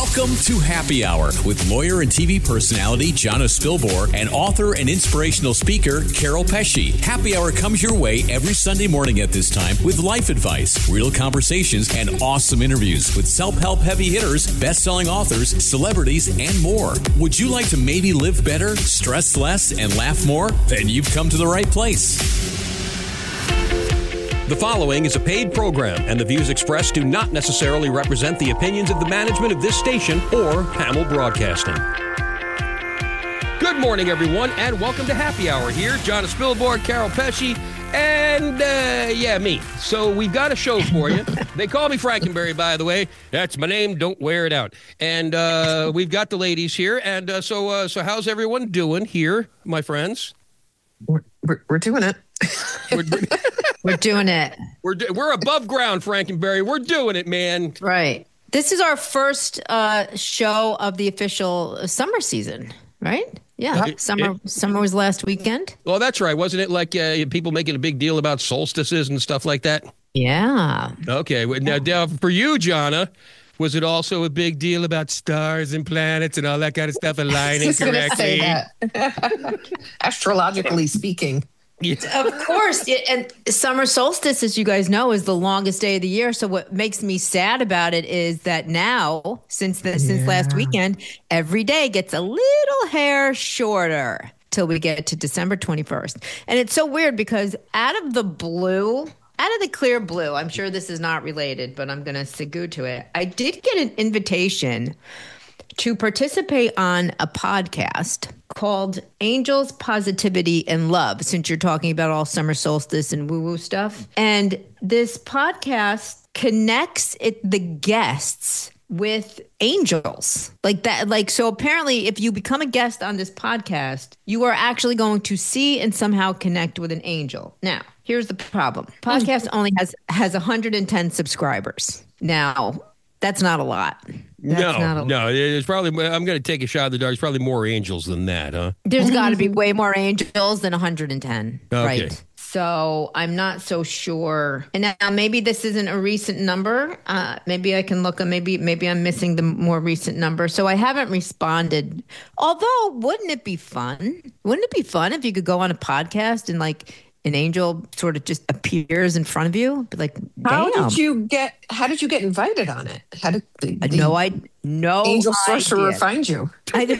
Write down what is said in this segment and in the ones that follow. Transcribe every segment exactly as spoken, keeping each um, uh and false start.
Welcome to Happy Hour with lawyer and T V personality Jonna Spilbor and author and inspirational speaker Carol Pesci. Happy Hour comes your way every Sunday morning at this time with life advice, real conversations, and awesome interviews with self-help heavy hitters, best-selling authors, celebrities, and more. Would you like to maybe live better, stress less, and laugh more? Then you've come to the right place. The following is a paid program, and the views expressed do not necessarily represent the opinions of the management of this station or Hamel Broadcasting. Good morning, everyone, and welcome to Happy Hour here. Jonna Spilbor, Carol Pesci, and, uh, yeah, me. So we've got a show for you. They call me Frankenberry, by the way. That's my name. Don't wear it out. And uh, we've got the ladies here. And uh, so uh, so how's everyone doing here, my friends? We're, we're, we're doing it. We're, we're doing it. We're we're above ground, Frankenberry. We're doing it, man. Right. This is our first uh, show of the official summer season, right? Yeah. It, summer it, summer was last weekend. Well, that's right. Wasn't it like uh, people making a big deal about solstices and stuff like that? Yeah. Okay. Now, now for you, Jonna, was it also a big deal about stars and planets and all that kind of stuff aligning correctly? Say that. Astrologically speaking. Yeah. Of course. And summer solstice, as you guys know, is the longest day of the year. So what makes me sad about it is that now, since the, since yeah. last weekend, every day gets a little hair shorter till we get to December twenty-first. And it's so weird because out of the blue, out of the clear blue, I'm sure this is not related, but I'm going to segue to it. I did get an invitation to participate on a podcast called Angels, Positivity, and Love, since you're talking about all summer solstice and woo-woo stuff. And this podcast connects it, the guests with angels like that. Like, so apparently if you become a guest on this podcast, you are actually going to see and somehow connect with an angel. Now, here's the problem. Podcast only has, has one hundred ten subscribers. Now, that's not a lot. That's no, not a lot. no, it's probably, I'm going to take a shot in the dark. It's probably more angels than that, huh? There's got to be way more angels than one hundred ten, okay. Right? So I'm not so sure. And now maybe this isn't a recent number. Uh, maybe I can look. Maybe maybe I'm missing the more recent number. So I haven't responded. Although, wouldn't it be fun? Wouldn't it be fun if you could go on a podcast and like an angel sort of just appears in front of you? Be like, damn. How did you get? How did you get invited on it? How did the, the no, I no angel sorcerer idea. find you? I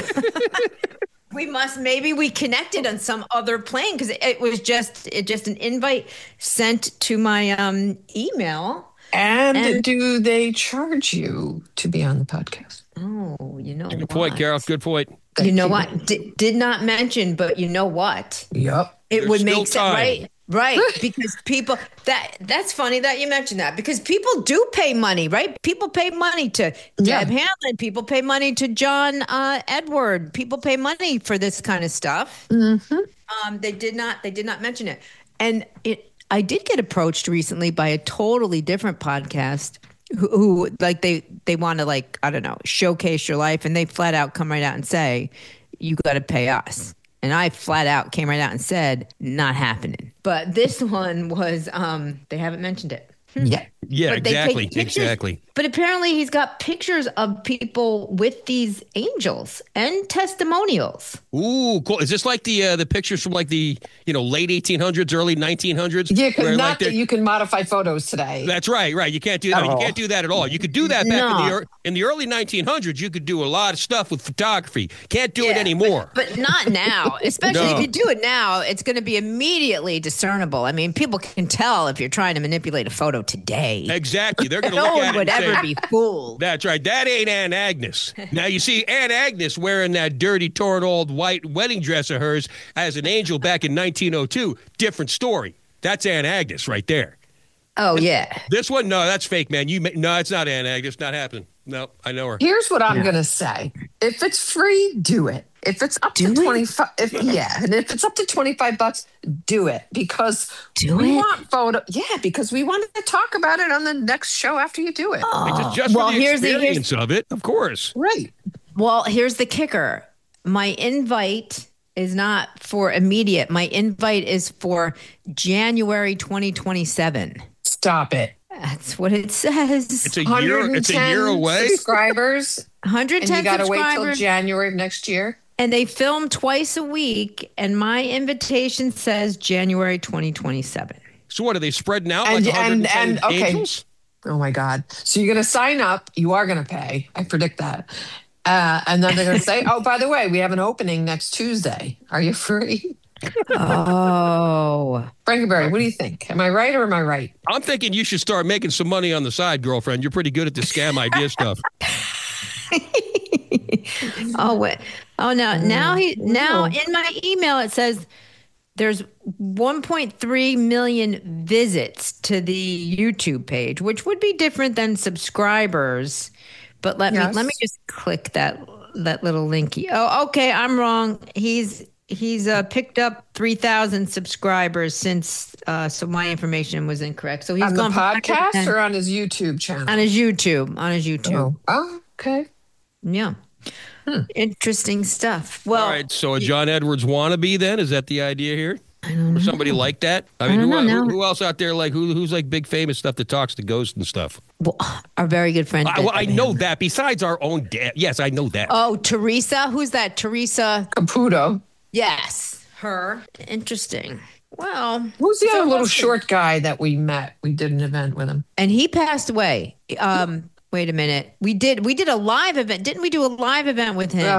We must, maybe we connected on some other plane because it, it was just it just an invite sent to my um, email. And, And- do they charge you to be on the podcast? Oh, you know Good what? point, Carol. Good point. You know what? D- did not mention, but you know what? Yep. It There's would still make sense, time. right? Right, because people that that's funny that you mentioned that because people do pay money, right? People pay money to Yeah. Deb Hamlin. People pay money to John uh, Edward. People pay money for this kind of stuff. Mm-hmm. Um, they did not. They did not mention it, and it. I did get approached recently by a totally different podcast who, who like they they want to like I don't know showcase your life, and they flat out come right out and say you got to pay us. And I flat out came right out and said, not happening. But this one was, um, they haven't mentioned it. Yeah. Yeah, But they take exactly. pictures- Exactly. But apparently he's got pictures of people with these angels and testimonials. Ooh, cool. Is this like the uh, the pictures from like the, you know, late eighteen hundreds, early nineteen hundreds? You Where, can like, not they're- that you can modify photos today. That's right, right. You can't do that. At You all. can't do that at all. You could do that back in the No. ear- in the early nineteen hundreds. You could do a lot of stuff with photography. Can't do it Yeah, anymore. But not now. Especially No. if you do it now, it's going to be immediately discernible. I mean, people can tell if you're trying to manipulate a photo today. Exactly. They're going to No look one at it would and ever say, be fooled. that's right. That ain't Aunt Agnes. Now, you see, Aunt Agnes wearing that dirty, torn, old white wedding dress of hers as an angel back in nineteen oh two. Different story. That's Aunt Agnes right there. Oh, yeah. This one, no, that's fake, man. You ma- No, it's not Aunt Agnes. Not happening. No, I know her. Here's what I'm Yeah. gonna say: if it's free, do it. If it's up Do to it? twenty-five, if yeah, and if it's up to twenty-five bucks, do it because Do we it? want photo. Yeah, because we want to talk about it on the next show after you do it. Just, just well, for the here's the- here's- experience of it, of course. Right. Well, here's the kicker. My invite is not for immediate. My invite is for January twenty twenty-seven. Stop it. That's what it says. It's a year. It's a year away. Subscribers. one hundred ten and you got to wait till subscribers. January of next year. And they film twice a week. And my invitation says January twenty twenty-seven. So what are they spreading out And like and and okay. angels? Oh my God! So you're going to sign up. You are going to pay. I predict that. Uh, and then they're going to say, "Oh, by the way, we have an opening next Tuesday. Are you free?" Oh, Frankenberry, what do you think? Am I right or am I right? I'm thinking you should start making some money on the side, girlfriend. You're pretty good at the scam idea stuff. oh wait. Oh no. Now he now in my email it says there's one point three million visits to the YouTube page, which would be different than subscribers. But let Yes. me let me just click that that little linky. Oh, okay, I'm wrong. He's he's uh, picked up three thousand subscribers since uh, so my information was incorrect. So he's On the gone from podcast or on his YouTube channel? on his YouTube, on his YouTube. Oh, oh okay. Yeah. Interesting stuff. Well, All right, so a John Edwards wannabe then? Is that the idea here? I don't know. Or somebody like that? I mean, I who, don't know. who, who else out there like who who's like big famous stuff that talks to ghosts and stuff? Well, our very good friend. I, well, I know that. Besides our own dad, yes, I know that. Oh, Teresa. Who's that? Teresa. Caputo. Yes, her. Interesting. Well, Who's the so other little let's- short guy that we met? We did an event with him. And he passed away. Um, wait a minute. We did. We did a live event. Didn't we do a live event with him Uh,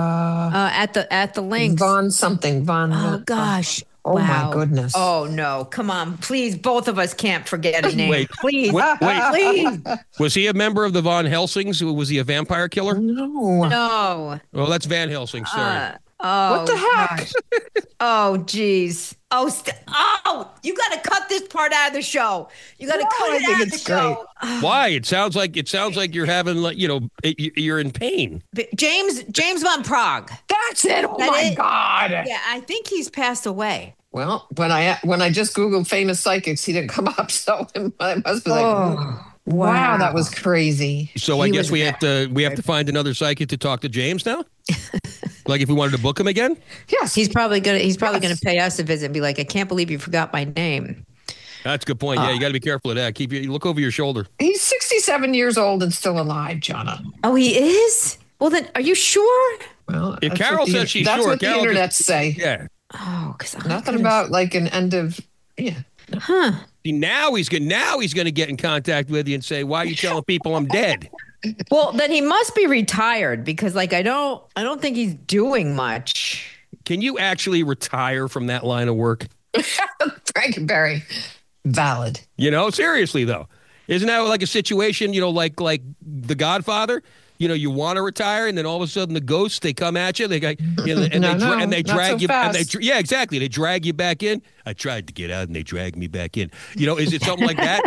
uh, at the at the links? Von something. Von. Oh gosh. Oh Wow. my goodness. Oh no! Come on, please. Both of us can't forget a name. Wait, please, wait, wait. please. Was he a member of the Von Helsings? Was he a vampire killer? No. No. Oh, that's Van Helsing. Sorry. Uh, oh, What the heck? gosh. Oh, geez. Oh, st- oh! You got to cut this part out of the show. You got to No, cut I it think out of the it's show. Why? It sounds like it sounds like you're having like you know it- you're in pain. But James James von Prague. That's it. Oh That my it? God. Yeah, I think he's passed away. Well, when I when I just Googled famous psychics, he didn't come up. So I must be like, Oh, wow, that was crazy. So I He guess was we a- have to we have to find another psychic to talk to James now. Like if we wanted to book him again. Yes. He's probably gonna he's probably Yes. gonna pay us a visit and be like, I can't believe you forgot my name. That's a good point. Yeah, you got to be careful of that. Keep your look over your shoulder. He's sixty-seven years old and still alive, Jonna. Oh, he is? Well then, are you sure? Well, If that's Carol what the- says she's that's sure, what the Carol internet just- say. Yeah. Oh, because Nothing about like an end of yeah. Huh. See, now he's going now he's going to get in contact with you and say, "Why are you telling people I'm dead?" Well, then he must be retired because, like, I don't, I don't think he's doing much. Can you actually retire from that line of work? Frankenberry, valid. You know, seriously though, isn't that like a situation? You know, like like The Godfather. You know, you want to retire, and then all of a sudden the ghosts they come at you. They got you know, and No, they dra- no, and they not drag so you. And they fast. dra- yeah, exactly. They drag you back in. I tried to get out, and they dragged me back in. You know, is it something like that?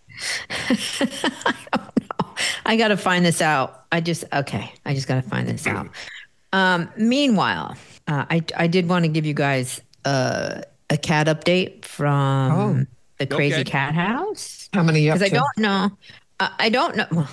I got to find this out. I just, okay. I just got to find this out. Um, meanwhile, uh, I, I did want to give you guys uh, a cat update from Oh. the Crazy Okay. Cat House. How many you up Because I to? don't know. Uh, I don't know.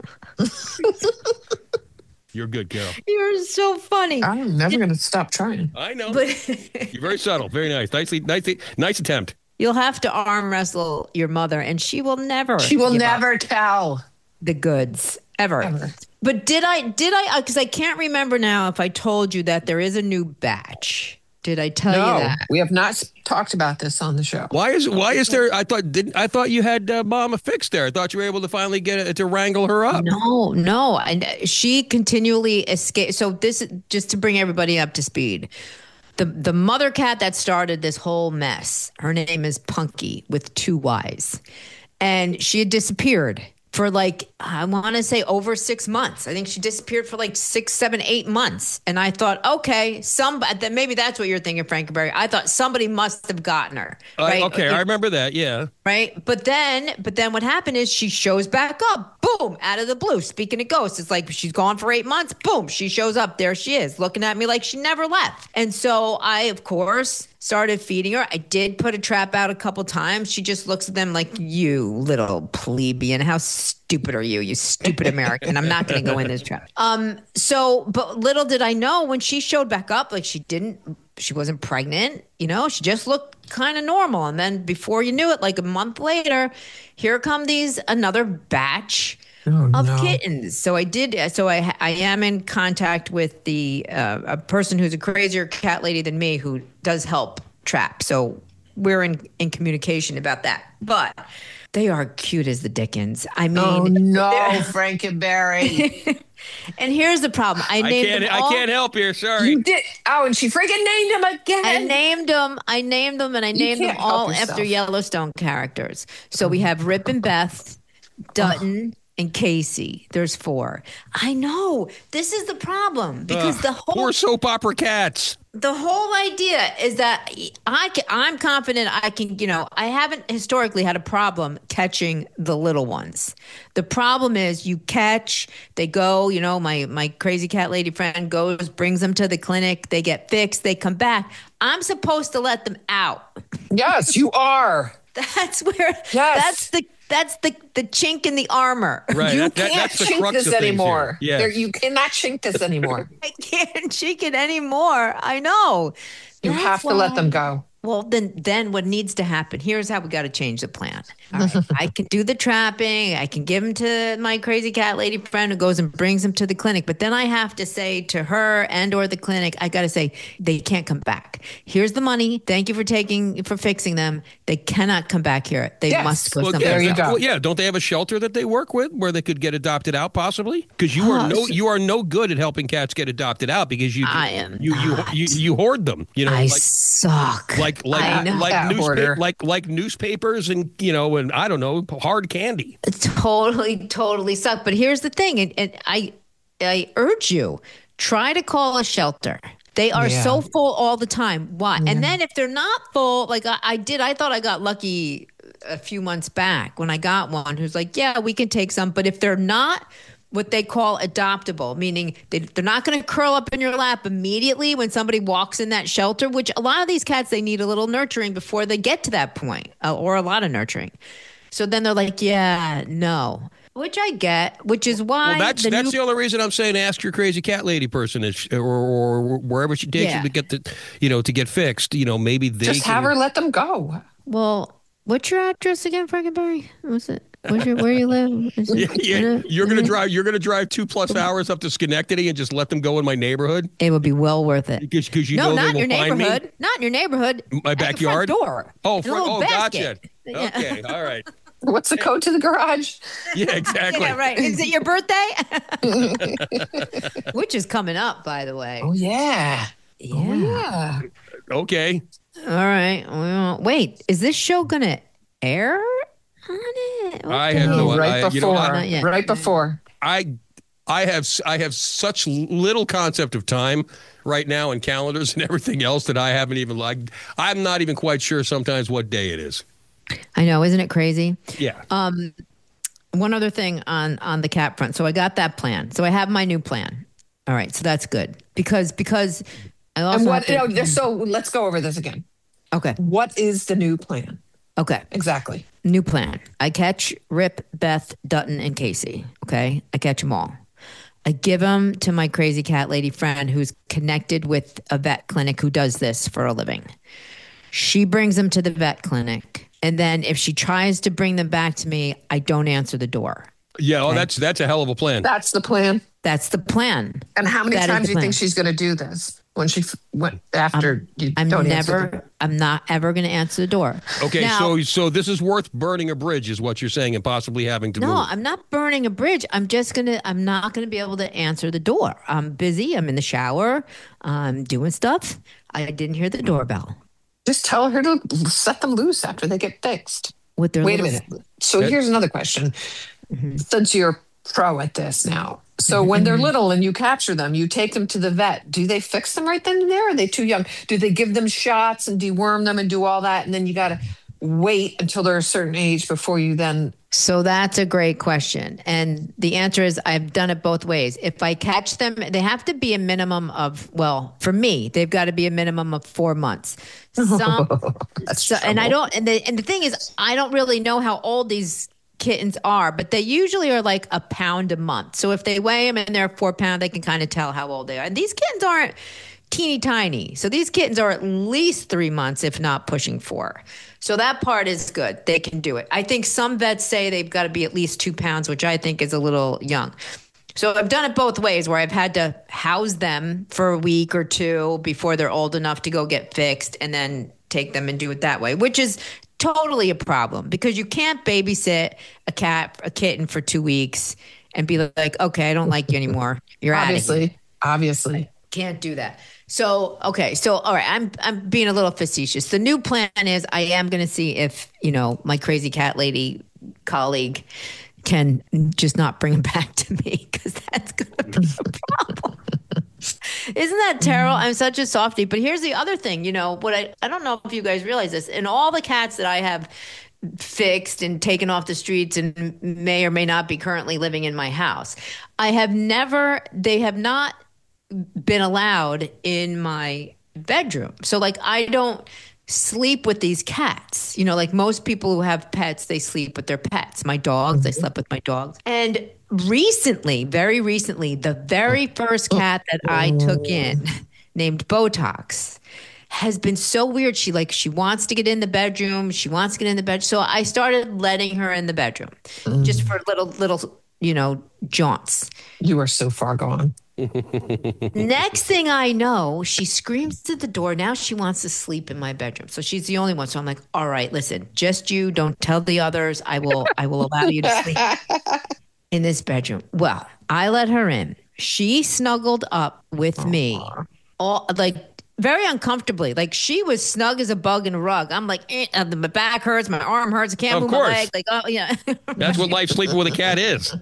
You're good, Carol. You're so funny. I'm never going to stop trying. I know. But You're very subtle. Very nice. Nicely, nicely, nice attempt. you'll have to arm wrestle your mother, and she will never. She will give up never tell. the goods ever. Ever. But did I? Did I? Because I can't remember now if I told you that there is a new batch. Did I tell No, you that? we have not s- talked about this on the show. Why is why is there? I thought didn't I thought you had uh, Mama fixed there. I thought you were able to finally get it to wrangle her up. No, no. And she continually escaped. So this, just to bring everybody up to speed, the the mother cat that started this whole mess, her name is Punky with two Y's, and she had disappeared for like, I want to say over six months. I think she disappeared for like six, seven, eight months. And I thought, okay, some then maybe that's what you're thinking, Frankenberry. I thought somebody must have gotten her. Uh, Right? okay, I remember that. Yeah. Right. But then, but then what happened is she shows back up, boom, out of the blue. Speaking of ghosts, it's like she's gone for eight months. Boom, she shows up. There she is, looking at me like she never left. And so I, of course, started feeding her. I did put a trap out a couple times. She just looks at them like, you little plebeian. How stupid are you, you stupid American? I'm not going to go in this trap. Um. So, but little did I know when she showed back up, like she didn't she wasn't pregnant. You know, she just looked kind of normal. And then before you knew it, like a month later, here come these another batch Oh, of no. kittens. So I did. So I I am in contact with the uh, a person who's a crazier cat lady than me who does help trap. So we're in in communication about that. But they are cute as the dickens. I mean, Oh no, they're- Frankenberry. and here's the problem. I I named can't. them I all- can't help here. Sorry. You did. Oh, and she freaking named him again. I named them. I named them, and I named them can't help all yourself. after Yellowstone characters. So we have Rip and Beth, Dutton, and Casey. There's four. I know this is the problem because Ugh, the whole poor soap opera cats. the whole idea is that I can, I'm confident I can, you know, I haven't historically had a problem catching the little ones. The problem is you catch, they go, you know, my my crazy cat lady friend goes, brings them to the clinic, they get fixed, they come back. I'm supposed to let them out. Yes, you are. That's where Yes. that's the that's the the chink in the armor. Right. You that- that- can't that's the chink crux this of things anymore. here. There- Yes. You cannot chink this anymore. I can't chink it anymore. I know. You That's have to let why- them go. Well, then, then what needs to happen? Here's how we got to change the plan. All right. I can do the trapping. I can give him to my crazy cat lady friend who goes and brings him to the clinic. But then I have to say to her and or the clinic, I got to say they can't come back. Here's the money. Thank you for taking for fixing them. They cannot come back here. They Yes. must go Well, somewhere. There you yeah, go. well, yeah, don't they have a shelter that they work with where they could get adopted out, possibly? Because you are no, you are no good at helping cats get adopted out because you, I am you, you, not. you, you hoard them. You know, I like suck. like like I know. like Cat newspaper, hoarder. like like newspapers and you know and I don't know hard candy. Totally, totally suck. But here's the thing, and, and I, I urge you, try to call a shelter. They are Yeah. so full all the time. Why? And then if they're not full, like I, I did, I thought I got lucky a few months back when I got one who's like, yeah, we can take some. But if they're not what they call adoptable, meaning they, they're not going to curl up in your lap immediately when somebody walks in that shelter, which a lot of these cats, they need a little nurturing before they get to that point, uh, or a lot of nurturing. So then they're like, yeah, no, which I get, which is why Well, that's the that's new- the only reason I'm saying ask your crazy cat lady person is, or, or wherever she takes Yeah. you to get the you know to get fixed. You know, maybe they Just can, have her let them go. well, what's your address again, Frankenberry? What's it? What's your, where you live? Is Yeah, it, yeah, you're gonna drive. You're gonna drive two plus hours up to Schenectady and just let them go in my neighborhood It would be well worth it. because because you no, know not they in will your find me. neighborhood. Not in your neighborhood. My At the backyard? front door. Oh, In a for, little oh, gotcha. basket. Yeah. Okay, all right. What's the code to the garage? Yeah, exactly. Yeah, right. Is it your birthday? Which is coming up, by the way. Oh yeah. Yeah. Oh yeah. Okay. All right. Well, wait, is this show going to air on it? What I the have hell? no- right I- you know before. what? Not yet. Right before. I I have I have such little concept of time right now and calendars and everything else that I haven't even like. I'm not even quite sure sometimes what day it is. I know, isn't it crazy? Yeah. Um, one other thing on on the cat front. So I got that plan. So I have my new plan. All right, so that's good because because I also And what? have to- No, so let's go over this again. okay What is the new plan? okay Exactly. new plan. I catch Rip, Beth, Dutton, and Casey. Okay, I catch them all. I give them to my crazy cat lady friend who's connected with a vet clinic who does this for a living. She brings them to the vet clinic. And then if she tries to bring them back to me, I don't answer the door. Yeah. Oh, that's that's a hell of a plan. That's the plan. That's the plan. And how many That is times the do you think plan. she's going to do this when she f- went after you I'm don't answer the- never, I'm not ever going to answer the door. Okay. Now- so so this is worth burning a bridge, is what you're saying, and possibly having to No, move. I'm not burning a bridge. I'm just going to, I'm not going to be able to answer the door. I'm busy. I'm in the shower. I'm doing stuff. I didn't hear the doorbell. Just tell her to set them loose after they get fixed. With their Wait a little- minute. So That- here's another question. Mm-hmm. Since you're pro at this now, so when they're little and you capture them, you take them to the vet. Do they fix them right then and there? Or are they too young? Do they give them shots and deworm them and do all that? And then you got to wait until they're a certain age before you then. So that's a great question. And the answer is I've done it both ways. If I catch them, they have to be a minimum of, well, for me, they've got to be a minimum of four months. Some, That's so, and I trouble. don't, and the, and the thing is, I don't really know how old these kittens are, but they usually are like a pound a month. So if they weigh them and they're four pounds, they can kind of tell how old they are. And these kittens aren't teeny tiny. So these kittens are at least three months, if not pushing four. So that part is good. They can do it. I think some vets say they've got to be at least two pounds, which I think is a little young. So I've done it both ways where I've had to house them for a week or two before they're old enough to go get fixed and then take them and do it that way, which is totally a problem because you can't babysit a cat, a kitten for two weeks and be like, okay, I don't like you anymore. You're obviously, obviously can't do that. So, okay. So, all right. I'm, I'm being a little facetious. The new plan is I am going to see if, you know, my crazy cat lady colleague can just not bring him back to me because that's going to be a problem. Isn't that terrible? I'm such a softie. But here's the other thing, you know, what I, I don't know if you guys realize this. In all the cats that I have fixed and taken off the streets and may or may not be currently living in my house, I have never, they have not been allowed in my bedroom. So like I don't sleep with these cats. You know, like most people who have pets, they sleep with their pets. My dogs, I slept with my dogs. And recently, very recently, the very first cat that I took in, named Botox, has been so weird. She like she wants to get in the bedroom. She wants to get in the bed. So I started letting her in the bedroom, mm. just for little little you know jaunts. You are so far gone. Next thing I know, she screams at the door. Now she wants to sleep in my bedroom. So she's the only one. So I'm like, all right, listen, just you. Don't tell the others. I will. I will allow you to sleep in this bedroom. Well, I let her in. She snuggled up with Aww. me, all like very uncomfortably. Like she was snug as a bug in a rug. I'm like, eh, uh, my back hurts, my arm hurts, I can't of move course. my leg. Like, oh yeah. That's what life sleeping with a cat is.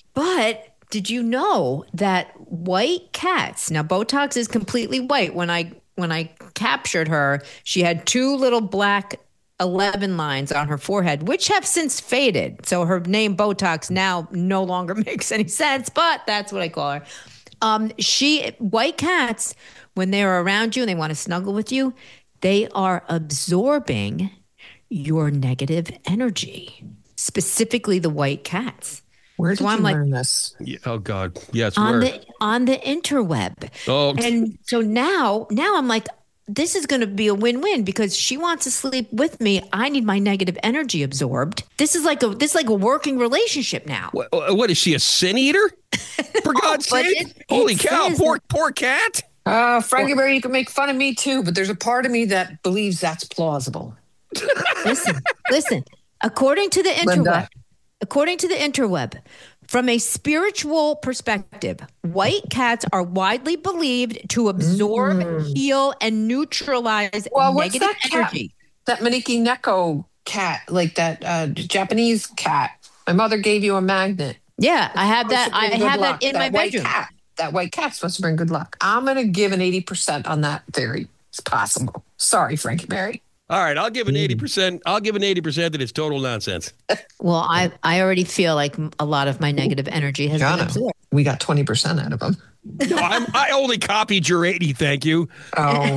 But did you know that white cats? Now, Botox is completely white. When I when I captured her, she had two little black eleven lines on her forehead, which have since faded. So her name Botox now no longer makes any sense, but that's what I call her. Um, she white cats, when they're around you and they want to snuggle with you, they are absorbing your negative energy, specifically the white cats. Where did so you I'm learn like, this? Yeah, oh God, yes, on where? the on the interweb. Oh, and so now, now I'm like, this is going to be a win-win because she wants to sleep with me. I need my negative energy absorbed. This is like a this is like a working relationship now. What, what is she, a sin eater? For God's sake! It, Holy it cow! Poor that, poor cat. Uh, Frankie Barry, you can make fun of me too, but there's a part of me that believes that's plausible. Listen, listen. According to the interweb. Linda. According to the interweb, from a spiritual perspective, white cats are widely believed to absorb, mm. heal, and neutralize well, negative what's that energy. Cat? That Maneki Neko cat, like that uh, Japanese cat. My mother gave you a magnet. Yeah, I have that. I have luck. that in that my bedroom. Cat, that white cat's supposed to bring good luck. I'm going to give an eighty percent on that theory. It's possible. Sorry, Frankie Barry. All right, I'll give an eighty percent. I'll give an eighty percent that it's total nonsense. Well, I, I already feel like a lot of my negative energy has Jana, been absorbed. We got twenty percent out of them. No, I'm, I only copied your eighty, thank you. Oh.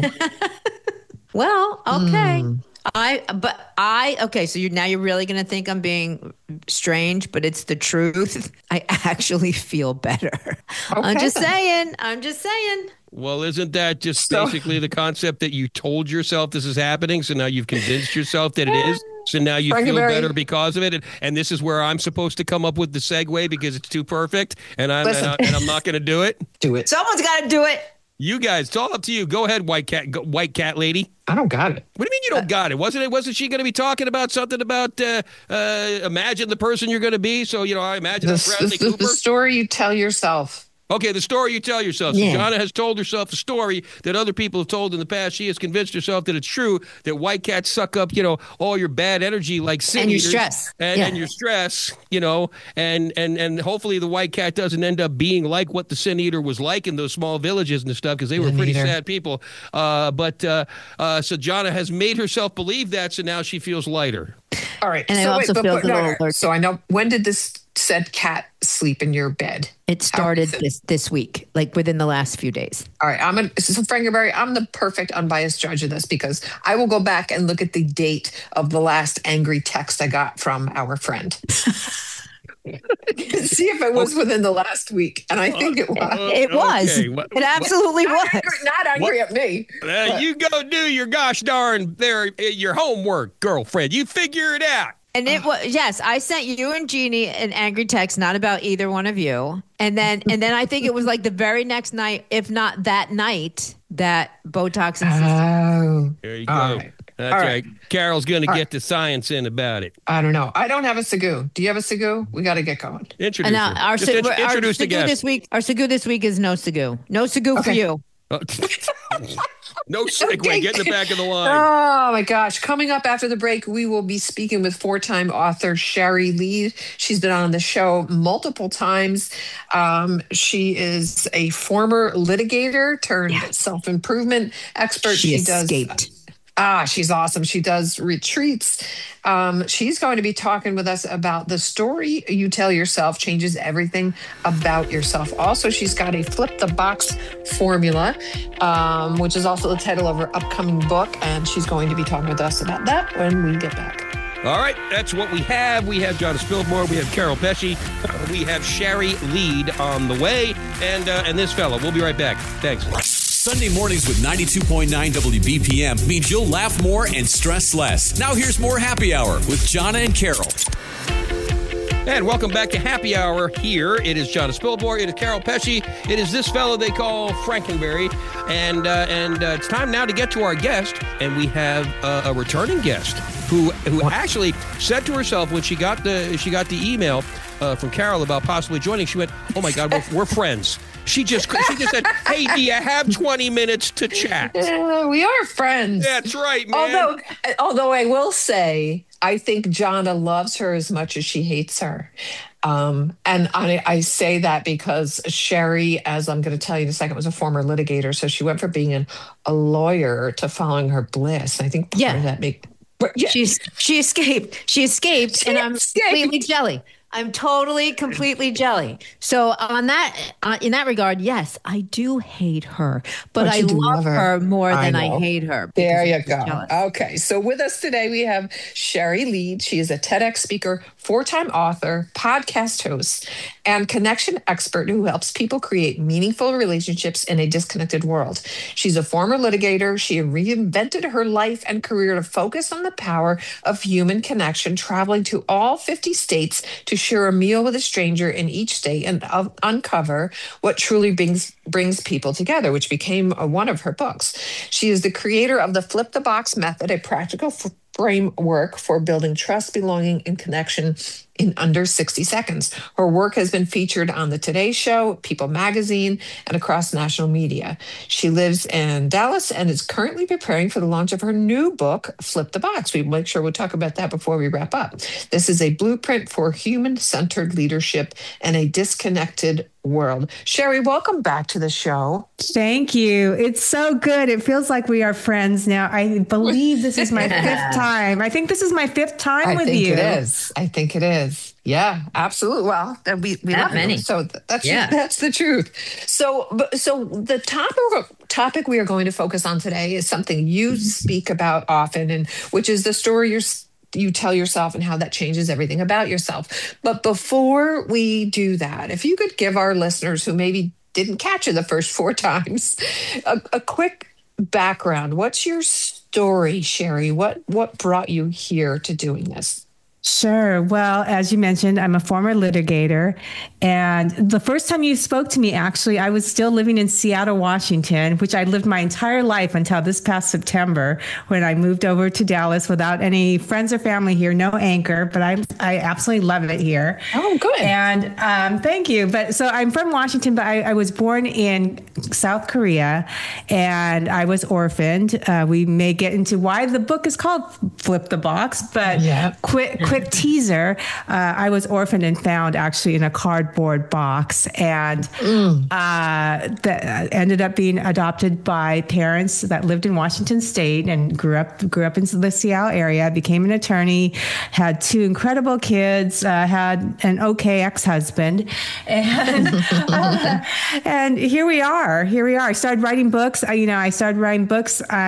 Well, okay. Mm. I but I okay, so you now you're really going to think I'm being strange, but it's the truth. I actually feel better. Okay, I'm just then. saying. I'm just saying. Well, isn't that just so, basically the concept that you told yourself this is happening, so now you've convinced yourself that it is, so now you Frankie feel Barry. better because of it, and, and this is where I'm supposed to come up with the segue because it's too perfect, and I'm, and, I, and I'm not going to do it? Do it. Someone's got to do it. You guys, it's all up to you. Go ahead, white cat, go, white cat lady. I don't got it. What do you mean you don't uh, got it? Wasn't it? Wasn't she going to be talking about something about uh, uh, imagine the person you're going to be? So, you know, I imagine the, Bradley the, Cooper. The story you tell yourself. Okay, the story you tell yourself. So yeah. Jana has told herself a story that other people have told in the past. She has convinced herself that it's true, that white cats suck up, you know, all your bad energy like sin and your eaters, stress. And, yeah. and your stress, you know, and, and, and hopefully the white cat doesn't end up being like what the sin eater was like in those small villages and stuff, because they were pretty eater. sad people. Uh, but uh, uh, so Jana has made herself believe that, so now she feels lighter. All right. And so I also wait, feel but, a no, little no, So I know, when did this said cat sleep in your bed? It started this this week, like within the last few days. All right, I'm a, so Frankie Barry, I'm the perfect unbiased judge of this because I will go back and look at the date of the last angry text I got from our friend. See if it was within the last week, and I think it was. Uh, it was. Okay. It absolutely not was. Angry, not angry what? at me. Uh, you go do your gosh darn there your homework, girlfriend. You figure it out. And it was yes, I sent you and Jeannie an angry text, not about either one of you. And then and then I think it was like the very next night, if not that night, that Botox and Oh, there you go. Right. That's right. right. Carol's going to get right. the science in about it. I don't know. I don't have a Sagoo. Do you have a Sagoo? We got to get going. Introduce and, uh, our, Just int- our, introduce our the guest. This week, our Sagoo this week is no Sagoo. No Sagoo okay. for you. No segue. Okay. Get in the back of the line. Oh, my gosh. Coming up after the break, we will be speaking with four-time author Sherry Lead. She's been on the show multiple times. Um, she is a former litigator turned yeah. self-improvement expert. She, she does. Escaped. Ah, she's awesome. She does retreats. Um, she's going to be talking with us about the story you tell yourself changes everything about yourself. Also, she's got a Flip the Box formula, um, which is also the title of her upcoming book. And she's going to be talking with us about that when we get back. All right, that's what we have. We have Jana Spilborn, we have Carol Pesci, we have Sherry Lead on the way, and uh, and this fella. We'll be right back. Thanks. Sunday mornings with ninety-two point nine W B P M means you'll laugh more and stress less. Now here's more Happy Hour with Jana and Carol. And welcome back to Happy Hour here. It is Jana Spilborn. It is Carol Pesci. It is this fellow they call Frankenberry. And uh, and uh, it's time now to get to our guest. And we have uh, a returning guest who who actually said to herself when she got the she got the email uh, from Carol about possibly joining, she went, "Oh my God, we're, we're friends." She just she just said, "Hey, do you have twenty minutes to chat?" Uh, we are friends. That's right, man. Although, although I will say, I think Jana loves her as much as she hates her. Um, and I, I say that because Sherry, as I'm going to tell you in a second, was a former litigator. So she went from being an, a lawyer to following her bliss. I think part yeah. of that make yeah. She's she escaped. She escaped, she and I'm escaped. completely jelly. I'm totally, completely jelly. So on that, uh, in that regard, yes, I do hate her, but, but I love, love her. her more I than know. I hate her. There you go. Jealous. Okay, so with us today we have Sherry Lead. She is a TEDx speaker, four-time author, podcast host, and connection expert who helps people create meaningful relationships in a disconnected world. She's a former litigator. She reinvented her life and career to focus on the power of human connection, traveling to all fifty states to share a meal with a stranger in each state and uh, uncover what truly brings brings people together, which became uh, one of her books. She is the creator of the Flip the Box method, a practical f- framework for building trust, belonging, and connection in under sixty seconds. Her work has been featured on the Today Show, People Magazine, and across national media. She lives in Dallas and is currently preparing for the launch of her new book, Flip the Box. We make sure we'll talk about that before we wrap up. This is a blueprint for human-centered leadership and a disconnected world. Sherry, welcome back to the show. Thank you. It's so good. It feels like we are friends now. I believe this is my fifth time. I think this is my fifth time I with think you. It is. I think it is. Yeah, absolutely. Well, we we Not love many. You. So that's yeah. that's the truth. So so the topic topic we are going to focus on today is something you speak about often, and which is the story you're you tell yourself and how that changes everything about yourself. But before we do that, if you could give our listeners who maybe didn't catch you the first four times a, a quick background. What's your story, Sherry? What what brought you here to doing this? Sure. Well, as you mentioned, I'm a former litigator. And the first time you spoke to me, actually, I was still living in Seattle, Washington, which I lived my entire life until this past September when I moved over to Dallas without any friends or family here, no anchor, but I I absolutely love it here. Oh, good. And um, thank you. But so I'm from Washington, but I, I was born in South Korea and I was orphaned. Uh, we may get into why the book is called Flip the Box, but yeah. quick, quick teaser. Uh, I was orphaned and found actually in a cardboard box, and mm. uh, that ended up being adopted by parents that lived in Washington State and grew up grew up in the Seattle area. Became an attorney, had two incredible kids, uh, had an okay ex-husband, and uh, and here we are. Here we are. I started writing books. I, you know, I started writing books. I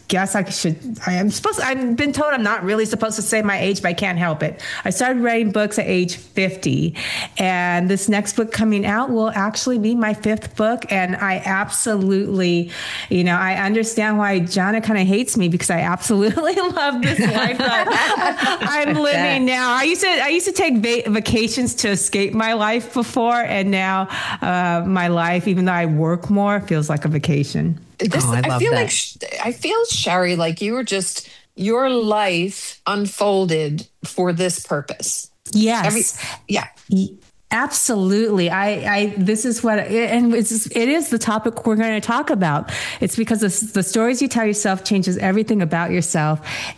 guess I should, I am supposed to, I've been told I'm not really supposed to say my age, but I can't help it. I started writing books at age fifty, and this next book coming out will actually be my fifth book. And I absolutely, you know, I understand why Jonna kind of hates me, because I absolutely love this life that I'm living now. I used to, I used to take va- vacations to escape my life before, and now uh, my life, even though I work more, feels like a vacation. This, oh, I, I feel that. like I feel, Sherry, like you were just, your life unfolded for this purpose. Yes. Every, yeah. Absolutely. I, I, this is what, and it's, it is the topic we're going to talk about. It's because the, the stories you tell yourself changes everything about yourself.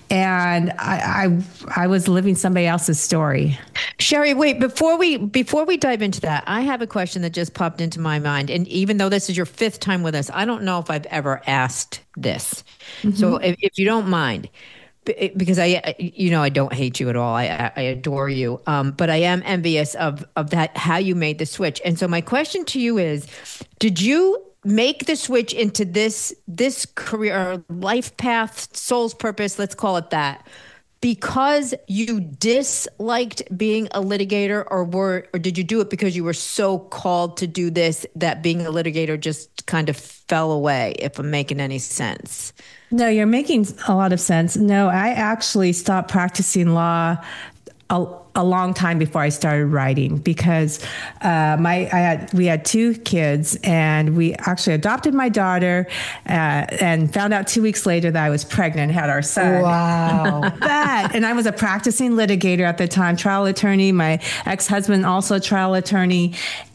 And I, I, I was living somebody else's story. Sherry, wait, before we, before we dive into that, I have a question that just popped into my mind. And even though this is your fifth time with us, I don't know if I've ever asked this. Mm-hmm. So if, if you don't mind, because I, you know, I don't hate you at all. I, I adore you. Um, but I am envious of, of that, how you made the switch. And so my question to you is, did you make the switch into this, this career, life path, soul's purpose, let's call it that, because you disliked being a litigator, or were, or did you do it because you were so called to do this that being a litigator just kind of fell away, if I'm making any sense? No, you're making a lot of sense. No, I actually stopped practicing law a, a long time before I started writing, because uh, my I had we had two kids, and we actually adopted my daughter, uh, and found out two weeks later that I was pregnant and had our son. Wow. That, and I was a practicing litigator at the time, trial attorney. My ex-husband also a trial attorney.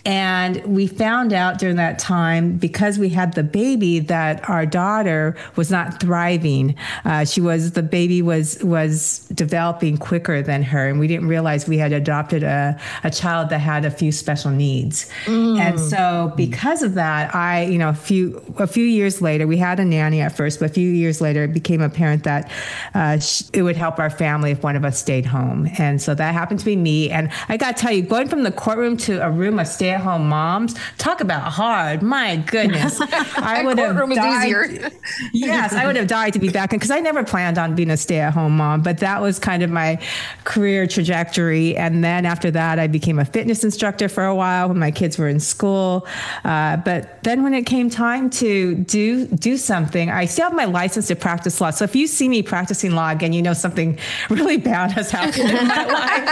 And we found out during that time, because we had the baby, that our daughter was not thriving. Uh, she was, the baby was, was developing quicker than her. And we didn't realize we had adopted a, a child that had a few special needs. Mm. And so because of that, I, you know, a few, a few years later, we had a nanny at first, but a few years later, it became apparent that uh, sh- it would help our family if one of us stayed home. And so that happened to be me. And I got to tell you, going from the courtroom to a room of stay stay-at-home moms, talk about hard. My goodness, I would have died. Yes, I would have died to be back in, because I never planned on being a stay-at-home mom, but that was kind of my career trajectory. And then after that, I became a fitness instructor for a while when my kids were in school. Uh, but then when it came time to do do something, I still have my license to practice law. So if you see me practicing law again, you know something really bad has happened in my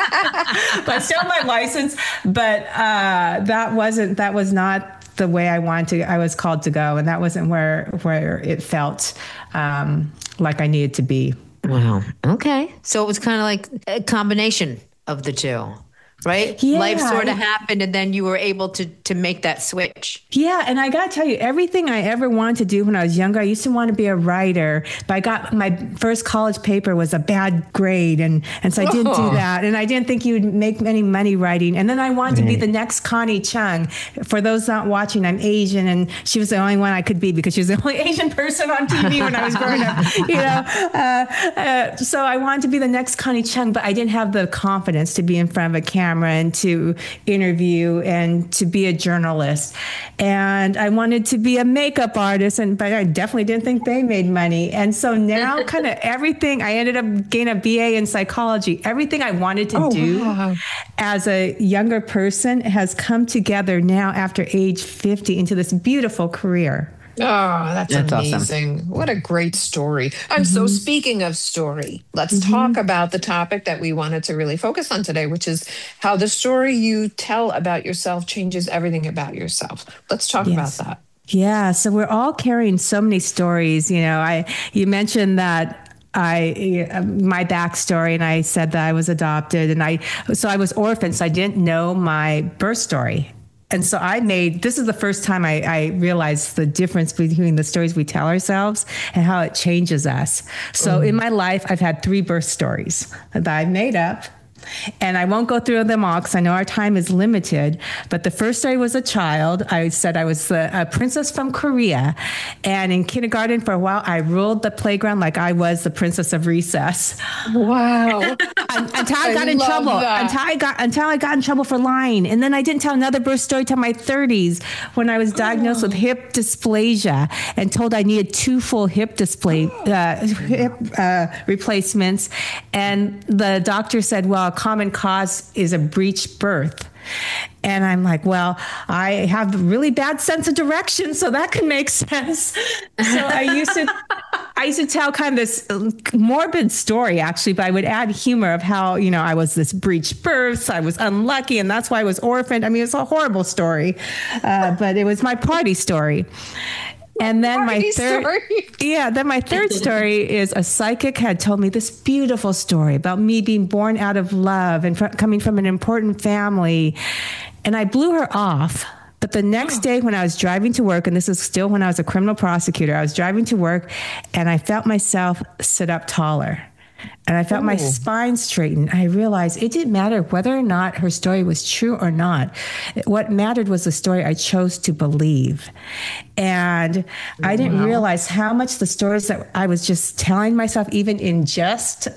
life. But I still have my license. But uh, that wasn't, that was not the way I wanted to, I was called to go. And that wasn't where, where it felt um, like I needed to be. Wow. Okay. So it was kind of like a combination of the two, right? Yeah. Life sort of happened, and then you were able to to make that switch. Yeah. And I got to tell you, everything I ever wanted to do when I was younger, I used to want to be a writer, but I got my first college paper was a bad grade. And, and so I didn't oh. do that. And I didn't think you would make any money writing. And then I wanted right. to be the next Connie Chung. For those not watching, I'm Asian, and she was the only one I could be because she was the only Asian person on T V when I was growing up, you know? Uh, uh, so I wanted to be the next Connie Chung, but I didn't have the confidence to be in front of a camera and to interview and to be a journalist. And I wanted to be a makeup artist, and but I definitely didn't think they made money. And so now kind of everything, I ended up getting a B A in psychology. Everything I wanted to oh, do wow. as a younger person has come together now after age fifty into this beautiful career. Oh, that's, that's amazing. Awesome. What a great story. And mm-hmm. so speaking of story, let's mm-hmm. talk about the topic that we wanted to really focus on today, which is how the story you tell about yourself changes everything about yourself. Let's talk yes. about that. Yeah. So we're all carrying so many stories. You know, I, you mentioned that I, my backstory, and I said that I was adopted, and I, so I was orphaned. So I didn't know my birth story. And so I made, this is the first time I, I realized the difference between the stories we tell ourselves and how it changes us. So mm. in my life, I've had three birth stories that I've made up. And I won't go through them all because I know our time is limited. But the first story was a child. I said I was the, a princess from Korea. And in kindergarten for a while, I ruled the playground like I was the princess of recess. Wow. until I got I in love trouble. that. Until I got until I got in trouble for lying, and then I didn't tell another birth story till my thirties when I was diagnosed oh. with hip dysplasia and told I needed two full hip display uh, hip uh, replacements, and the doctor said, "Well, a common cause is a breech birth." And I'm like, well, I have a really bad sense of direction, so that can make sense. So I used to, I used to tell kind of this morbid story, actually, but I would add humor of how, you know, I was this breech birth, I was unlucky, and that's why I was orphaned. I mean, it's a horrible story, uh, but it was my party story. And then my third, story. yeah, then my third story is a psychic had told me this beautiful story about me being born out of love and fr- coming from an important family. And I blew her off. But the next day when I was driving to work, and this is still when I was a criminal prosecutor, I was driving to work and I felt myself sit up taller. And I felt Ooh. my spine straighten. I realized it didn't matter whether or not her story was true or not. What mattered was the story I chose to believe. And I didn't wow. realize how much the stories that I was just telling myself, even in jest,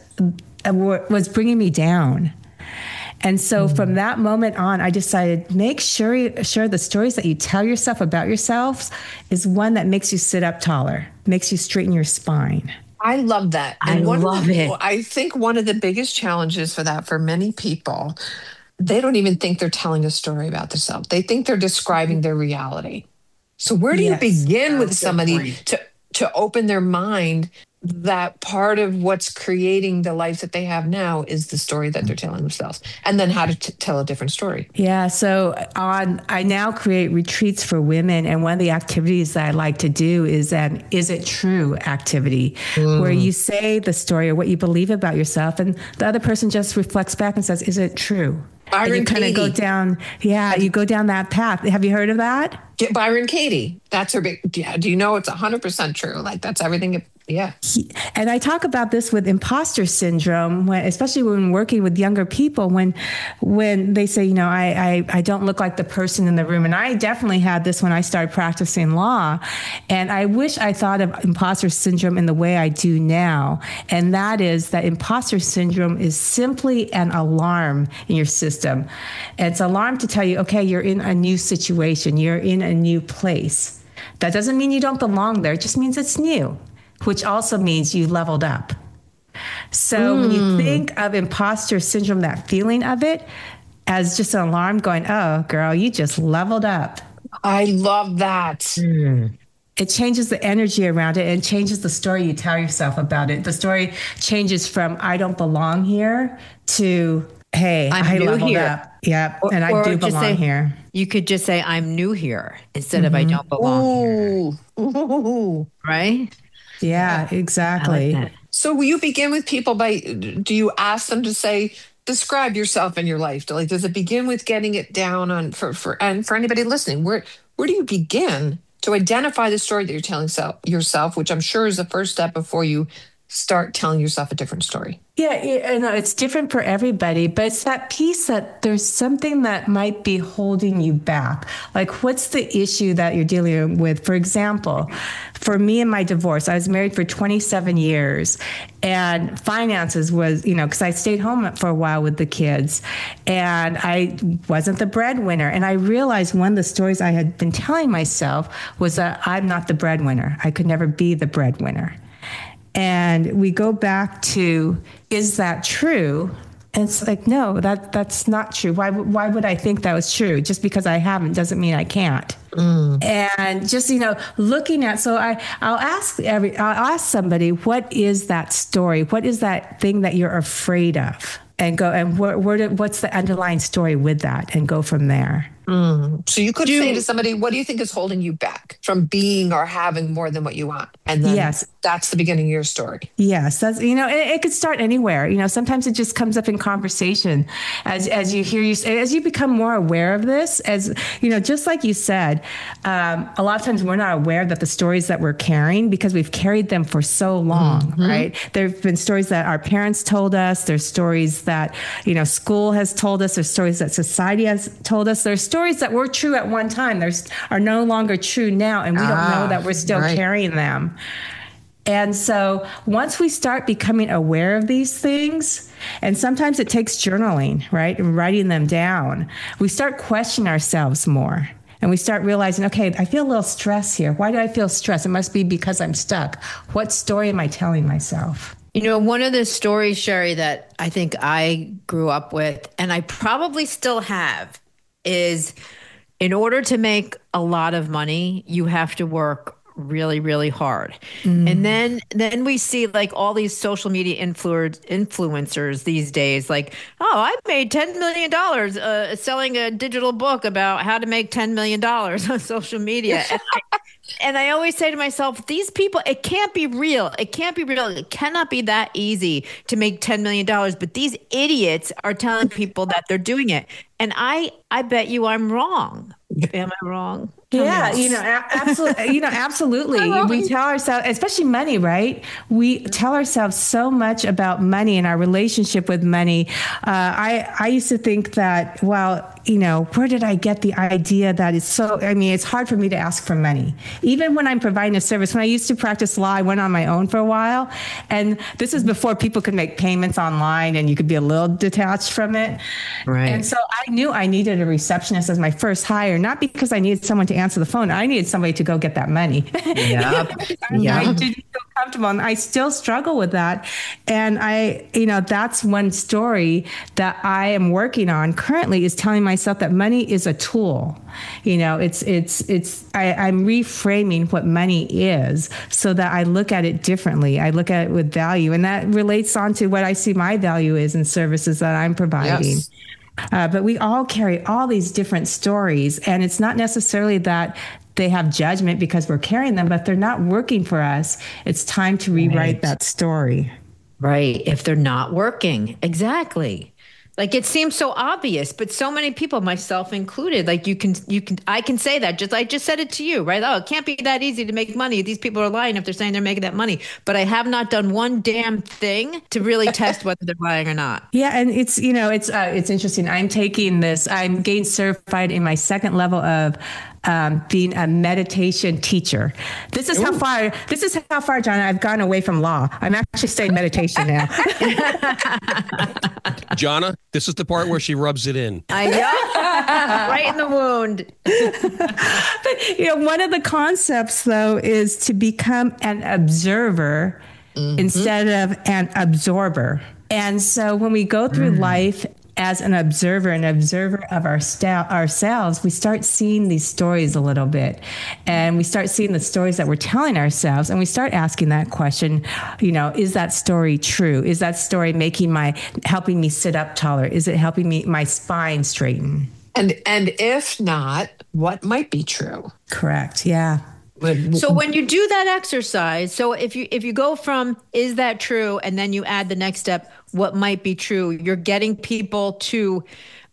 was bringing me down. And so mm. from that moment on, I decided, make sure, sure the stories that you tell yourself about yourselves is one that makes you sit up taller, makes you straighten your spine. I love that. And I one love of the, it. I think one of the biggest challenges for that for many people, they don't even think they're telling a story about themselves. They think they're describing their reality. So where do yes, you begin with somebody to, to open their mind that part of what's creating the life that they have now is the story that they're telling themselves, and then how to t- tell a different story? Yeah. So on, I now create retreats for women. And one of the activities that I like to do is an Is It True activity, mm. where you say the story or what you believe about yourself, and the other person just reflects back and says, is it true? Byron and you kind of go down, yeah, you go down that path. Have you heard of that? Get Byron Katie. That's her big, yeah. Do you know it's one hundred percent true? Like that's everything. It, yeah. He, and I talk about this with imposter syndrome, when, especially when working with younger people, when when they say, you know, I, I, I don't look like the person in the room. And I definitely had this when I started practicing law. And I wish I thought of imposter syndrome in the way I do now. And that is that imposter syndrome is simply an alarm in your system. It's an alarm to tell you, okay, you're in a new situation. You're in a new place. That doesn't mean you don't belong there. It just means it's new, which also means you leveled up. So mm. when you think of imposter syndrome, that feeling of it, as just an alarm going, oh, girl, you just leveled up. I love that. Mm. It changes the energy around it and changes the story you tell yourself about it. The story changes from I don't belong here to, hey, I'm I leveled here. up. Yep, or, and I do belong say, here. You could just say, I'm new here instead mm-hmm. of I don't belong Ooh. here. Ooh. Right? Yeah, exactly. Like so will you begin with people by, do you ask them to say, describe yourself in your life? Like, does it begin with getting it down on, for, for and for anybody listening, where where do you begin to identify the story that you're telling self, yourself, which I'm sure is the first step before you start telling yourself a different story? Yeah, you know, it's different for everybody, but it's that piece that there's something that might be holding you back. Like, what's the issue that you're dealing with? For example, for me and my divorce, I was married for twenty-seven years, and finances was, you know, because I stayed home for a while with the kids, and I wasn't the breadwinner. And I realized one of the stories I had been telling myself was that I'm not the breadwinner. I could never be the breadwinner. And we go back to, is that true? And it's like, no, that that's not true. Why why would I think that was true? Just because I haven't doesn't mean I can't. Mm. And just, you know, looking at, so I, I'll ask every, I'll ask somebody, what is that story? What is that thing that you're afraid of? And go, and where, where did, what's the underlying story with that? And go from there. Mm. So you could do, say to somebody, what do you think is holding you back from being or having more than what you want? And then yes. that's the beginning of your story. Yes. That's, you know, it, it could start anywhere. You know, sometimes it just comes up in conversation as, as you hear you, as you become more aware of this, as, you know, just like you said, um, a lot of times we're not aware that the stories that we're carrying, because we've carried them for so long, mm-hmm. right? There've been stories that our parents told us. There's stories that, you know, school has told us. There's stories that society has told us. There's stories that were true at one time, there's are no longer true now, and we ah, don't know that we're still right. carrying them. And so once we start becoming aware of these things, And sometimes it takes journaling, right? And writing them down. We start questioning ourselves more. And we start realizing, okay, I feel a little stress here. Why do I feel stress? It must be because I'm stuck. What story am I telling myself? You know, one of the stories, Sherry, that I think I grew up with, and I probably still have, is in order to make a lot of money, you have to work really, really hard. Mm. And then then we see like all these social media influ- influencers these days, like, oh, I made ten million dollars uh, selling a digital book about how to make ten million dollars on social media. And I, and I always say to myself, these people, it can't be real. It can't be real. It cannot be that easy to make ten million dollars. But these idiots are telling people that they're doing it. And I, I bet you I'm wrong. Am I wrong? Yeah, you know, absolutely. You know, absolutely. We tell ourselves, especially money, right? We tell ourselves so much about money and our relationship with money. Uh, I I used to think that, well, you know, where did I get the idea that it's so? I mean, it's hard for me to ask for money, even when I'm providing a service. When I used to practice law, I went on my own for a while, and this is before people could make payments online, and you could be a little detached from it. Right. And so I knew I needed a receptionist as my first hire, not because I needed someone to answer the phone. I needed somebody to go get that money. Yep. Yep. I didn't feel comfortable, and I still struggle with that. And I, you know, that's one story that I am working on currently, is telling myself that money is a tool. You know, it's, it's, it's, I, I'm reframing what money is so that I look at it differently. I look at it with value, and that relates on to what I see my value is in services that I'm providing. Yes. Uh, but we all carry all these different stories, and it's not necessarily that they have judgment because we're carrying them, but they're not working for us. It's time to rewrite right. that story. Right. If they're not working. Exactly. Like, it seems so obvious, but so many people, myself included, like you can, you can, I can say that just, I just said it to you, right? Oh, it can't be that easy to make money. These people are lying if they're saying they're making that money, but I have not done one damn thing to really test whether they're lying or not. Yeah. And it's, you know, it's, uh, it's interesting. I'm taking this, I'm getting certified in my second level of Um, being a meditation teacher. This is Ooh. how far, this is how far, John, I've gone away from law. I'm actually studying meditation now. Jonna, this is the part where she rubs it in. I know. Right in the wound. But, you know, one of the concepts, though, is to become an observer mm-hmm. instead of an absorber. And so when we go through mm. life as an observer, an observer of our sta- ourselves, we start seeing these stories a little bit, and we start seeing the stories that we're telling ourselves, and we start asking that question, you know, is that story true? Is that story making my, helping me sit up taller? Is it helping me, my spine straighten? And, and if not, what might be true? Correct. Yeah. So when you do that exercise, so if you if you go from is that true, and then you add the next step, what might be true, you're getting people to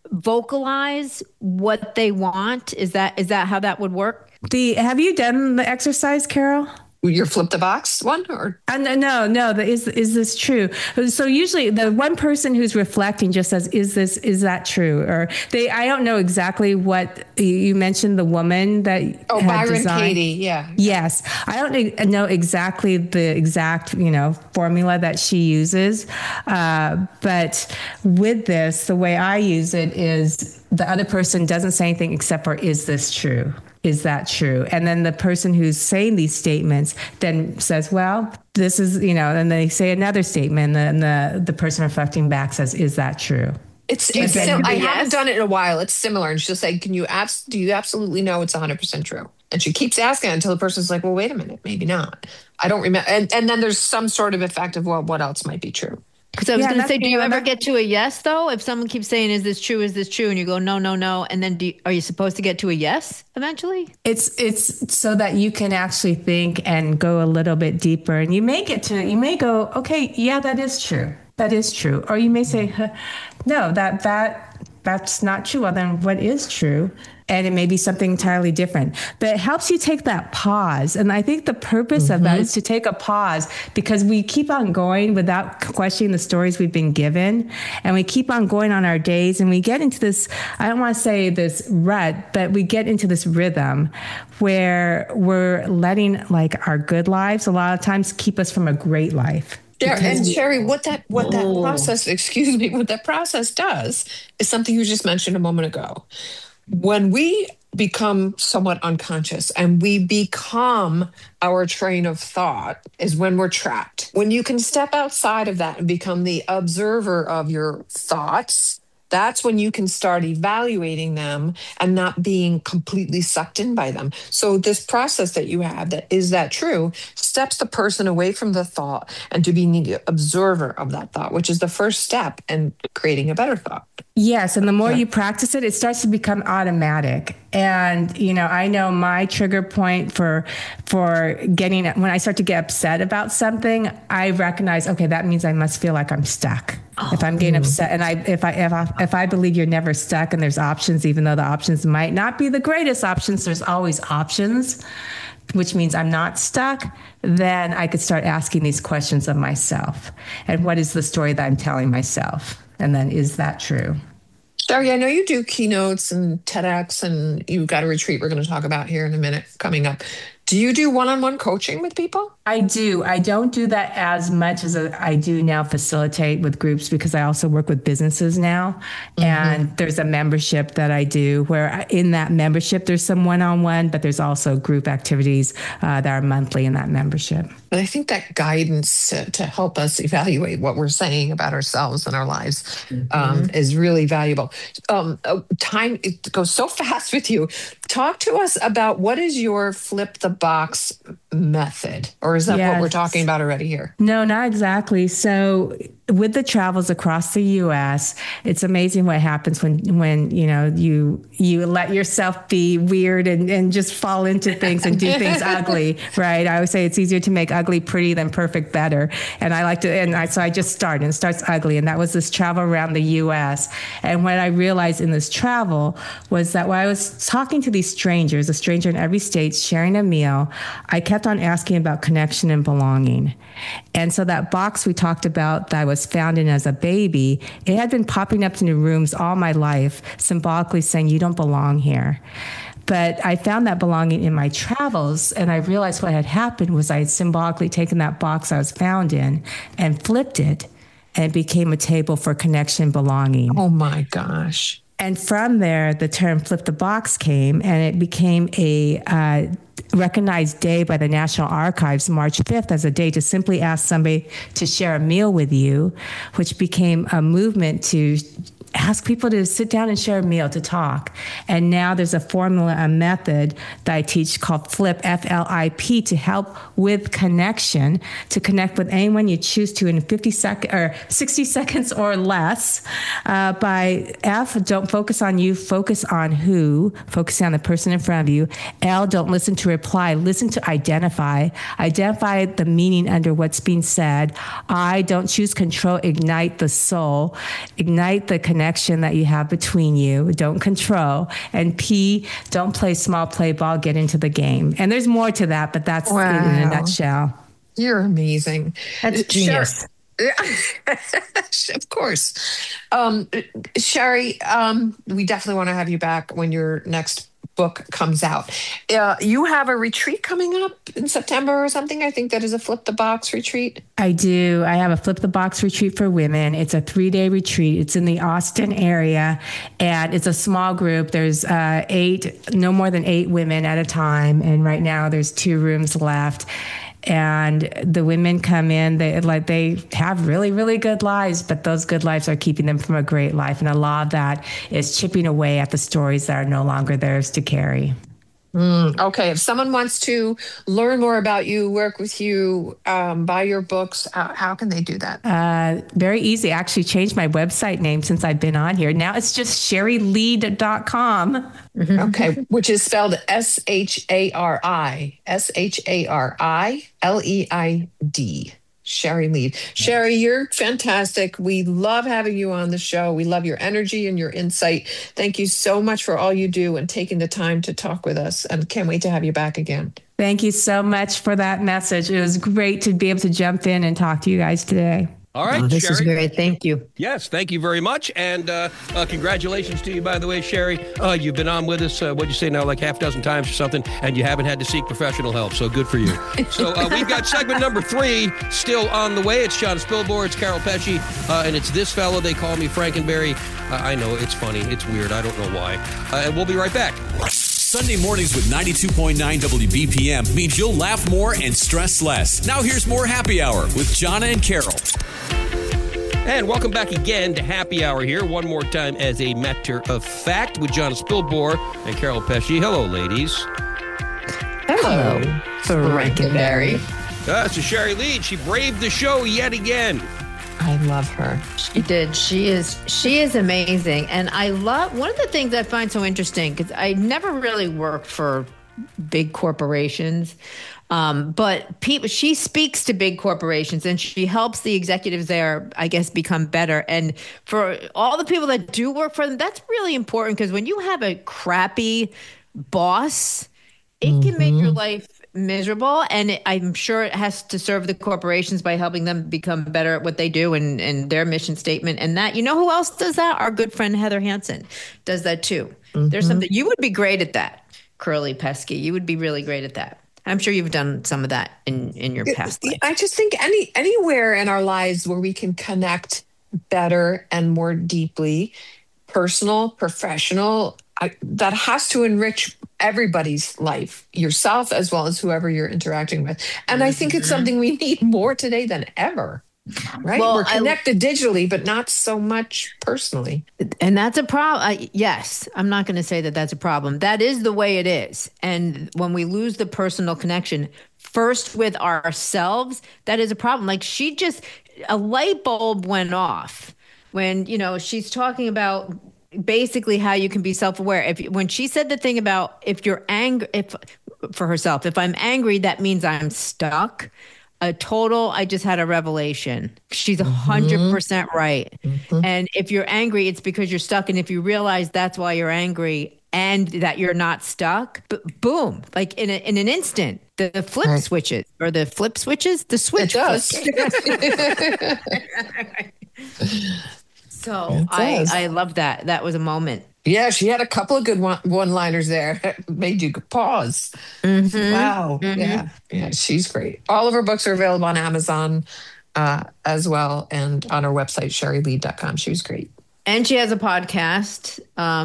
vocalize what they want. Is that is that how that would work? The have you done the exercise, Carol? Your flip the box one, or uh, no, no. The, is is this true? So usually the one person who's reflecting just says, "Is this is that true?" Or they, I don't know exactly what you mentioned. The woman that oh, had Byron designed. Katie, yeah, yes. I don't know exactly the exact you know formula that she uses, uh, but with this, the way I use it is the other person doesn't say anything except for, "Is this true? Is that true?" And then the person who's saying these statements then says, well, this is, you know, and they say another statement, and then the, the person reflecting back says, is that true? It's, it's sim- I yes. haven't done it in a while. It's similar. And she'll say, can you, abs- do you absolutely know it's one hundred percent true? And she keeps asking until the person's like, well, wait a minute, maybe not. I don't remember. And, and then there's some sort of effect of, well, what else might be true? Because I was yeah, going to say, do you ever that- get to a yes, though? If someone keeps saying, is this true? Is this true? And you go, no, no, no. And then do you, are you supposed to get to a yes eventually? It's it's so that you can actually think and go a little bit deeper. And you may get to, you may go, okay, yeah, that is true. That is true. Or you may say, huh, no, that that that's not true. Well, then what is true? And it may be something entirely different. But it helps you take that pause. And I think the purpose mm-hmm. of that is to take a pause, because we keep on going without questioning the stories we've been given. And we keep on going on our days, and we get into this, I don't want to say this rut, but we get into this rhythm where we're letting like our good lives a lot of times keep us from a great life. And Sherry, what that what that oh. process, excuse me, what that process does is something you just mentioned a moment ago. When we become somewhat unconscious and we become our train of thought is when we're trapped. When you can step outside of that and become the observer of your thoughts, that's when you can start evaluating them and not being completely sucked in by them. So this process that you have, that is that true, steps the person away from the thought and to being the observer of that thought, which is the first step in creating a better thought. Yes. And the more you practice it, it starts to become automatic. And, you know, I know my trigger point for, for getting, when I start to get upset about something, I recognize, okay, that means I must feel like I'm stuck. Oh. If I'm getting upset, and I, if I, if I, if I believe you're never stuck and there's options, even though the options might not be the greatest options, there's always options, which means I'm not stuck, then I could start asking these questions of myself. And what is the story that I'm telling myself? And then, is that true? Sherry, I know you do keynotes and TEDx, and you've got a retreat we're going to talk about here in a minute coming up. Do you do one-on-one coaching with people? I do. I don't do that as much as I do now facilitate with groups, because I also work with businesses now. Mm-hmm. And there's a membership that I do where in that membership, there's some one-on-one, but there's also group activities uh, that are monthly in that membership. But I think that guidance to, to help us evaluate what we're saying about ourselves and our lives mm-hmm. um, is really valuable. Um, time it goes so fast with you. Talk to us about what is your flip the box method, or is that yes. what we're talking about already here? No, not exactly. So with the travels across the U S, it's amazing what happens when, when, you know, you, you let yourself be weird and, and just fall into things and do things ugly, right? I always say it's easier to make ugly pretty than perfect better. And I like to, and I, so I just started, and it starts ugly. And that was this travel around the U S. And what I realized in this travel was that when I was talking to these strangers, a stranger in every state, sharing a meal, I kept on asking about connection and belonging. And so that box we talked about that I was found in as a baby, it had been popping up in the rooms all my life, symbolically saying, you don't belong here. But I found that belonging in my travels, and I realized what had happened was I had symbolically taken that box I was found in and flipped it, and it became a table for connection, belonging. Oh my gosh. And from there, the term flip the box came, and it became a uh, recognized day by the National Archives, March fifth, as a day to simply ask somebody to share a meal with you, which became a movement to ask people to sit down and share a meal, to talk. And now there's a formula, a method that I teach called FLIP, F L I P, to help with connection, to connect with anyone you choose to in fifty seconds or sixty seconds or less. Uh, by F, don't focus on you, focus on who, focusing on the person in front of you. L, don't listen to reply, listen to identify, identify the meaning under what's being said. I, don't choose control, ignite the soul, ignite the connection connection that you have between you, don't control. And P, don't play small play ball, get into the game. And there's more to that, but that's wow. it in a nutshell. You're amazing. That's genius. Sure. Of course. Um, Sherry, um, we definitely want to have you back when your next book comes out. Uh, you have a retreat coming up in September or something. I think that is a Flip the Box retreat. I do. I have a Flip the Box retreat for women. It's a three-day retreat. It's in the Austin area, and it's a small group. There's uh, eight, no more than eight women at a time, and right now there's two rooms left. And the women come in, they like they have really, really good lives, but those good lives are keeping them from a great life. And a lot of that is chipping away at the stories that are no longer theirs to carry. Mm, okay. If someone wants to learn more about you, work with you, um, buy your books, how, how can they do that? Uh, very easy. I actually changed my website name since I've been on here. Now it's just sherry lead dot com. Okay. Which is spelled S H A R I, S H A R I L E I D. Sherry Lead. Sherry, you're fantastic. We love having you on the show. We love your energy and your insight. Thank you so much for all you do and taking the time to talk with us. And can't wait to have you back again. Thank you so much for that message. It was great to be able to jump in and talk to you guys today. All right, oh, this Sherry. is great. Thank you. Yes, thank you very much. And uh, uh, congratulations to you, by the way, Sherry. Uh, you've been on with us, uh, what'd you say now, like half a dozen times or something, and you haven't had to seek professional help. So good for you. So uh, we've got segment number three still on the way. It's John Spilbor, it's Carol Pesci, uh, and it's this fellow. They call me Frankenberry. Uh, I know, it's funny. It's weird. I don't know why. Uh, and we'll be right back. Sunday mornings with ninety-two point nine W B P M means you'll laugh more and stress less. Now here's more Happy Hour with Jonna and Carol. And welcome back again to Happy Hour here, one more time as a matter of fact, with John Spilbor and Carol Pesci. Hello, ladies. Hello, Frankenberry. Uh, so Sherry Lee, she braved the show yet again. I love her. She did. She is she is amazing. And I love, one of the things I find so interesting, because I never really worked for big corporations, um, but people, she speaks to big corporations and she helps the executives there, I guess, become better. And for all the people that do work for them, that's really important, because when you have a crappy boss, it mm-hmm. can make your life miserable, and it, I'm sure it has to serve the corporations by helping them become better at what they do and, and their mission statement. And that, you know who else does that? Our good friend Heather Hansen does that too. Mm-hmm. There's something, you would be great at that, Curly Pesky. You would be really great at that. I'm sure you've done some of that in, in your past life. I just think any anywhere in our lives where we can connect better and more deeply, personal, professional, I, that has to enrich everybody's life, yourself as well as whoever you're interacting with. And I think it's something we need more today than ever, right? Well, We're connected I, digitally, but not so much personally. And that's a problem. Yes, I'm not going to say that that's a problem. That is the way it is. And when we lose the personal connection, first with ourselves, that is a problem. Like she just, a light bulb went off when, you know, she's talking about basically how you can be self-aware. If when she said the thing about if you're angry, if for herself, if I'm angry, that means I'm stuck. A total, I just had a revelation. She's a hundred percent right. Mm-hmm. And if you're angry, it's because you're stuck. And if you realize that's why you're angry and that you're not stuck, b- boom, like in a, in an instant, the, the flip right. switches or the flip switches, the switch. It does. So I, I love that. That was a moment. Yeah, she had a couple of good one, one-liners there. It made you pause. Mm-hmm. Wow. Mm-hmm. Yeah, yeah, she's great. All of her books are available on Amazon uh, as well, and on her website, sherry lee dot com. She was great. And she has a podcast,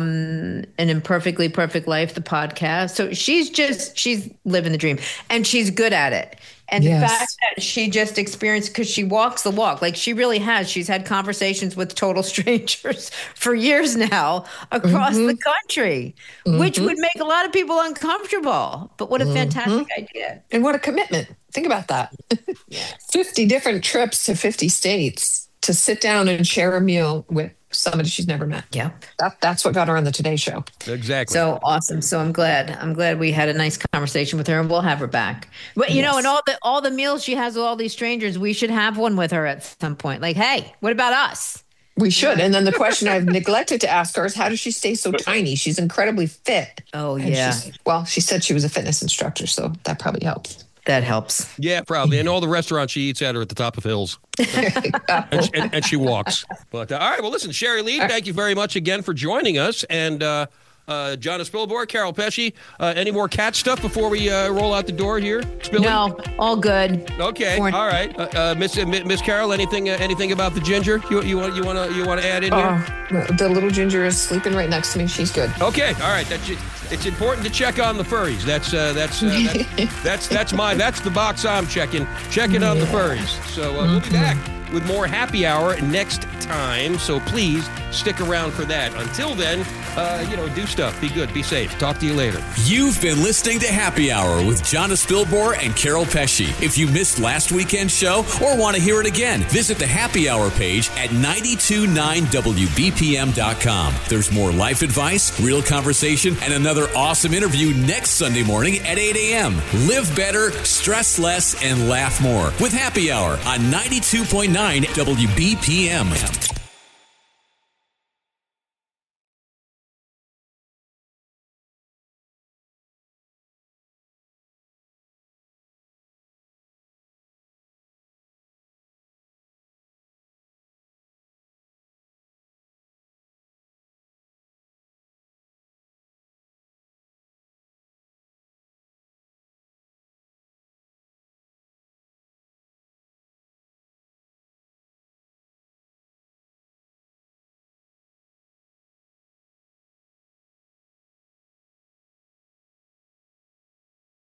um, An Imperfectly Perfect Life, the podcast. So she's just, she's living the dream, and she's good at it. And yes. the fact that she just experienced, because she walks the walk, like she really has. She's had conversations with total strangers for years now across mm-hmm. the country, mm-hmm. which would make a lot of people uncomfortable. But what a mm-hmm. fantastic idea. And what a commitment. Think about that. Yes. fifty different trips to fifty states to sit down and share a meal with somebody she's never met. Yeah. That, that's what got her on the Today Show. Exactly. So awesome. So I'm glad. I'm glad we had a nice conversation with her, and we'll have her back. But you yes. know, and all the all the meals she has with all these strangers, we should have one with her at some point. Like, hey, what about us? We should. And then the question I've neglected to ask her is, how does she stay so tiny? She's incredibly fit. Oh, yeah. Well, she said she was a fitness instructor, so that probably helps. That helps. Yeah, probably. And all the restaurants she eats at are at the top of hills. and, she, and, and she walks. But uh, all right, well, listen, Sherry Lee, thank you very much again for joining us. And uh, uh, Jonna Spilbor, Carol Pesci, uh, any more cat stuff before we uh, roll out the door here? Spilling? No, all good. Okay, Born. all right. Uh, uh, Miss uh, Miss Carol, anything uh, anything about the ginger you you want you want to you want to add in here? Uh, the little ginger is sleeping right next to me. She's good. Okay, all right. That's it. It's important to check on the furries. That's uh, that's, uh, that's that's that's my that's the box I'm checking. Checking on the furries. So uh, we'll be back with more Happy Hour next time. So please stick around for that. Until then, uh, you know, do stuff. Be good. Be safe. Talk to you later. You've been listening to Happy Hour with Jonna Spilbor and Carol Pesci. If you missed last weekend's show or want to hear it again, visit the Happy Hour page at nine two nine W B P M dot com. There's more life advice, real conversation, and another awesome interview next Sunday morning at eight a.m. Live better, stress less, and laugh more with Happy Hour on ninety-two point nine W B P M.